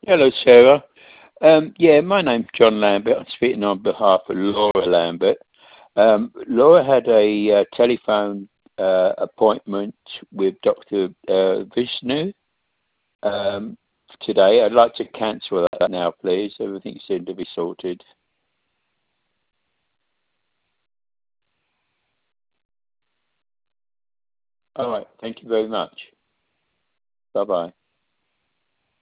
Hello, Sarah. Yeah, my name's John Lambert. I'm speaking on behalf of Laura Lambert. Laura had a telephone appointment with Dr. Vishnu um, today. I'd like to cancel that now, please. Everything seemed to be sorted. All right. Thank you very much. Bye-bye.